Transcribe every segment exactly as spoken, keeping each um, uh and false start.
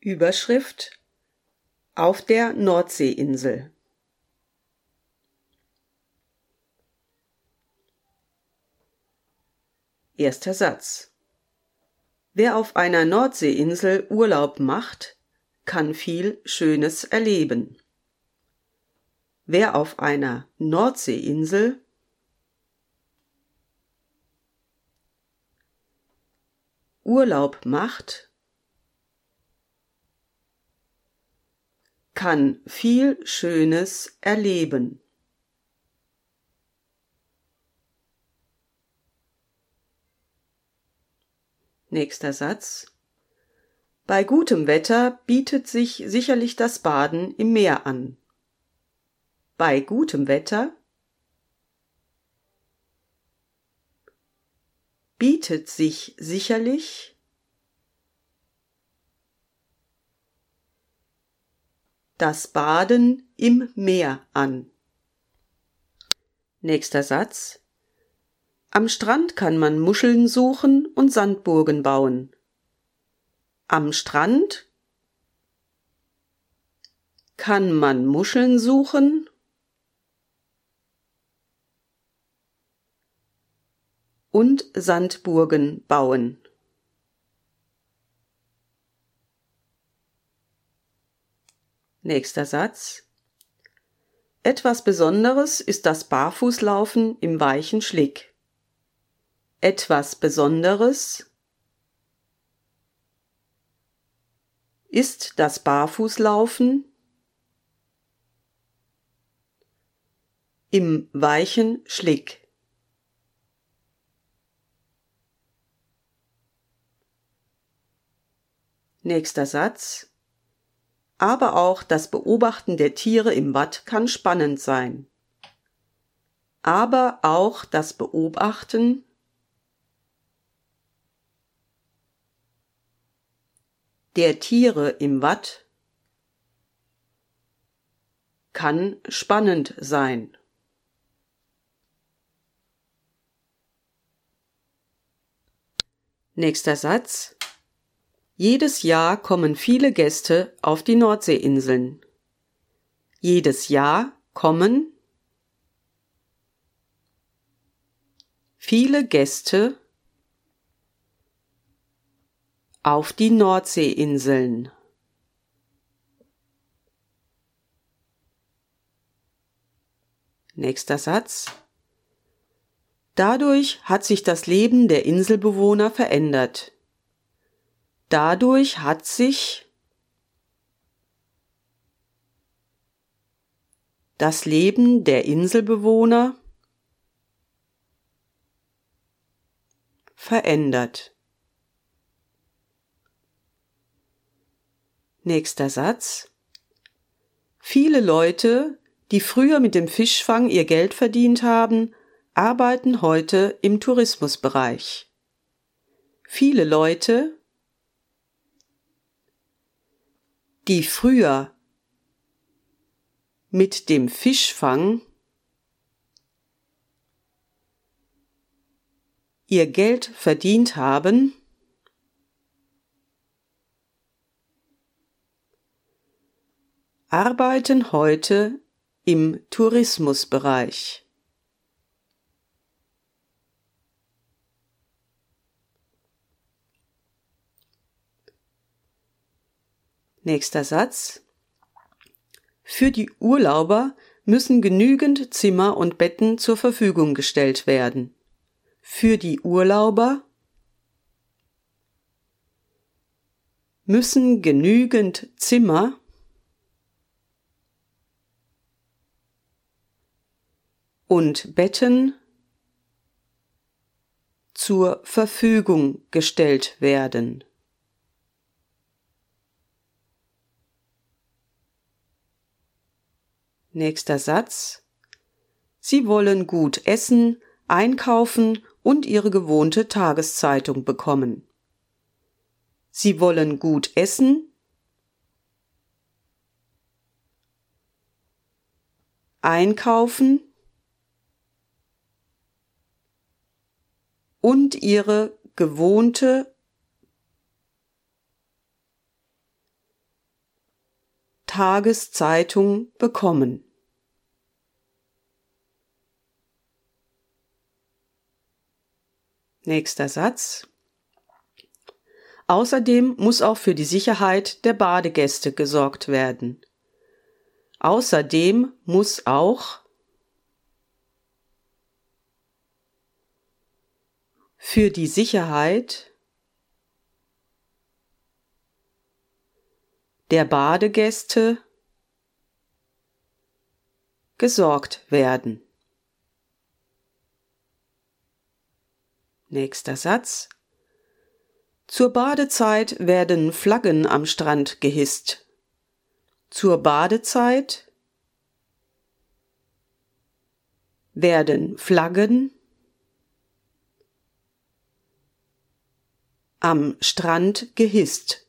Überschrift: Auf der Nordseeinsel. Erster Satz. Wer auf einer Nordseeinsel Urlaub macht, kann viel Schönes erleben. Wer auf einer Nordseeinsel Urlaub macht, kann viel Schönes erleben. Nächster Satz. Bei gutem Wetter bietet sich sicherlich das Baden im Meer an. Bei gutem Wetter bietet sich sicherlich das Baden im Meer an. Nächster Satz. Am Strand kann man Muscheln suchen und Sandburgen bauen. Am Strand kann man Muscheln suchen und Sandburgen bauen. Nächster Satz. Etwas Besonderes ist das Barfußlaufen im weichen Schlick. Etwas Besonderes ist das Barfußlaufen im weichen Schlick. Nächster Satz. Aber auch das Beobachten der Tiere im Watt kann spannend sein. Aber auch das Beobachten der Tiere im Watt kann spannend sein. Nächster Satz. Jedes Jahr kommen viele Gäste auf die Nordseeinseln. Jedes Jahr kommen viele Gäste auf die Nordseeinseln. Nächster Satz. Dadurch hat sich das Leben der Inselbewohner verändert. Dadurch hat sich das Leben der Inselbewohner verändert. Nächster Satz. Viele Leute, die früher mit dem Fischfang ihr Geld verdient haben, arbeiten heute im Tourismusbereich. Viele Leute, die früher mit dem Fischfang ihr Geld verdient haben, arbeiten heute im Tourismusbereich. Nächster Satz. Für die Urlauber müssen genügend Zimmer und Betten zur Verfügung gestellt werden. Für die Urlauber müssen genügend Zimmer und Betten zur Verfügung gestellt werden. Nächster Satz. Sie wollen gut essen, einkaufen und ihre gewohnte Tageszeitung bekommen. Sie wollen gut essen, einkaufen und ihre gewohnte Tageszeitung bekommen. Nächster Satz. Außerdem muss auch für die Sicherheit der Badegäste gesorgt werden. Außerdem muss auch für die Sicherheit der Badegäste gesorgt werden. Nächster Satz. Zur Badezeit werden Flaggen am Strand gehisst. Zur Badezeit werden Flaggen am Strand gehisst.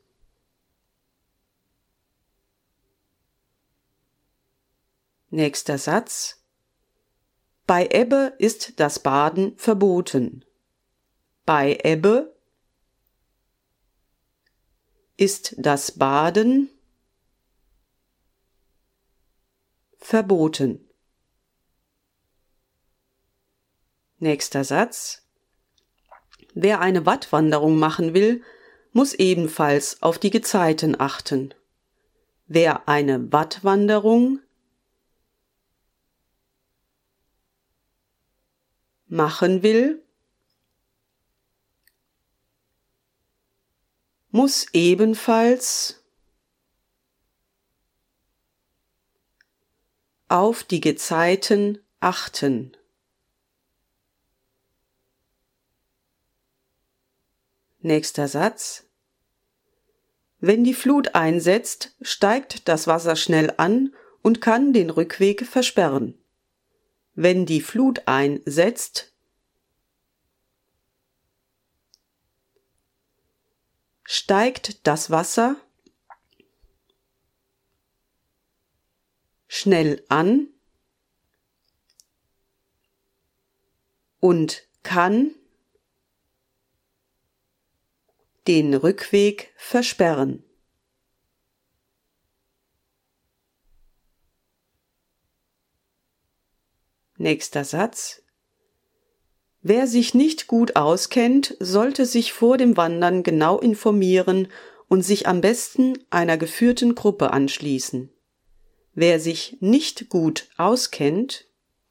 Nächster Satz. Bei Ebbe ist das Baden verboten. Bei Ebbe ist das Baden verboten. Nächster Satz. Wer eine Wattwanderung machen will, muss ebenfalls auf die Gezeiten achten. Wer eine Wattwanderung machen will, muss ebenfalls auf die Gezeiten achten. Nächster Satz. Wenn die Flut einsetzt, steigt das Wasser schnell an und kann den Rückweg versperren. Wenn die Flut einsetzt, steigt das Wasser schnell an und kann den Rückweg versperren. Nächster Satz. Wer sich nicht gut auskennt, sollte sich vor dem Wandern genau informieren und sich am besten einer geführten Gruppe anschließen. Wer sich nicht gut auskennt,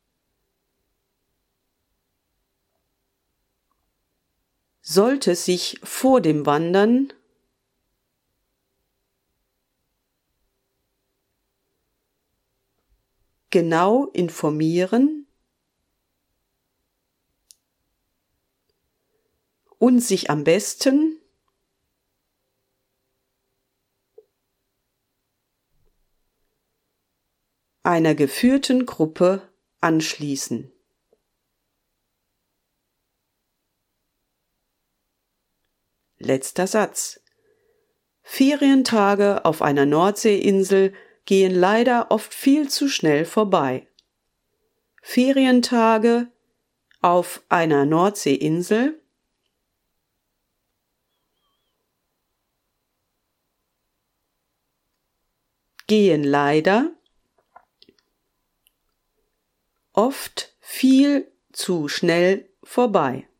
sollte sich vor dem Wandern genau informieren und sich am besten einer geführten Gruppe anschließen. Letzter Satz. Ferientage auf einer Nordseeinsel gehen leider oft viel zu schnell vorbei. Ferientage auf einer Nordseeinsel gehen leider oft viel zu schnell vorbei.